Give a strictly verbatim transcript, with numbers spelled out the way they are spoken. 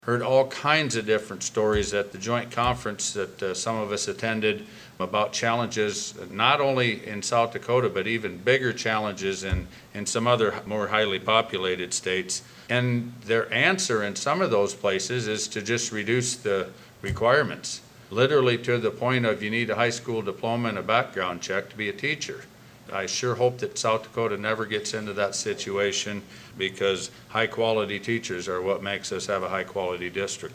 Heard all kinds of different stories at the joint conference that uh, some of us attended about challenges not only in South Dakota but even bigger challenges in, in some other more highly populated states. And their answer in some of those places is to just reduce the requirements, literally to the point of you need a high school diploma and a background check to be a teacher. I sure hope that South Dakota never gets into that situation, because high quality teachers are what makes us have a high quality district.